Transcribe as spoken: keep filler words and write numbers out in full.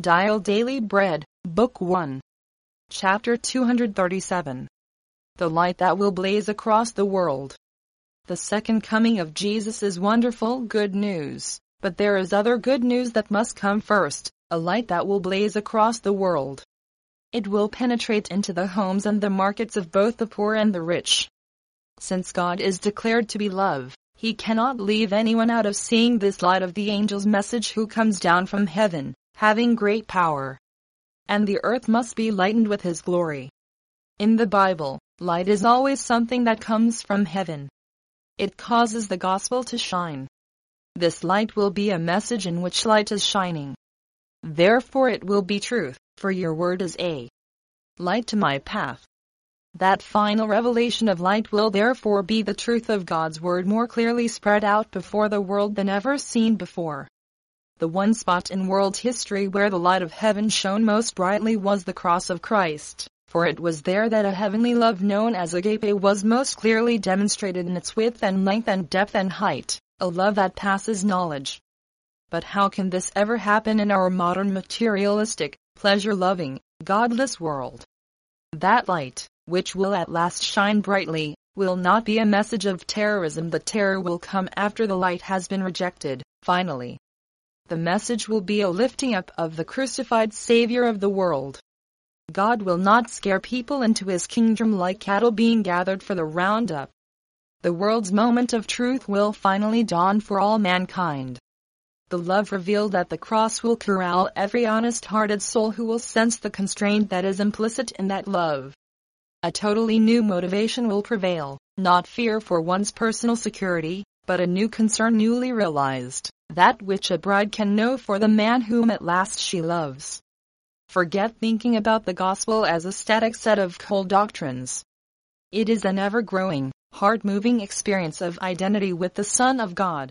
Dial Daily Bread, Book one. Chapter two hundred thirty-seven. The Light That Will Blaze Across the World. The second coming of Jesus is wonderful good news, but there is other good news that must come first, a light that will blaze across the world. It will penetrate into the homes and the markets of both the poor and the rich. Since God is declared to be love, He cannot leave anyone out of seeing this light of the angel's message who comes down from heaven, having great power. And the earth must be lightened with His glory. In the Bible, light is always something that comes from heaven. It causes the gospel to shine. This light will be a message in which light is shining. Therefore it will be truth, for your word is a light to my path. That final revelation of light will therefore be the truth of God's word more clearly spread out before the world than ever seen before. The one spot in world history where the light of heaven shone most brightly was the cross of Christ, for it was there that a heavenly love known as agape was most clearly demonstrated in its width and length and depth and height, a love that passes knowledge. But how can this ever happen in our modern materialistic, pleasure-loving, godless world? That light, which will at last shine brightly, will not be a message of terrorism. The terror will come after the light has been rejected, finally. The message will be a lifting up of the crucified Savior of the world. God will not scare people into His kingdom like cattle being gathered for the roundup. The world's moment of truth will finally dawn for all mankind. The love revealed at the cross will corral every honest-hearted soul who will sense the constraint that is implicit in that love. A totally new motivation will prevail, not fear for one's personal security, but a new concern newly realized, that which a bride can know for the man whom at last she loves. Forget thinking about the gospel as a static set of cold doctrines. It is an ever-growing, heart-moving experience of identity with the Son of God.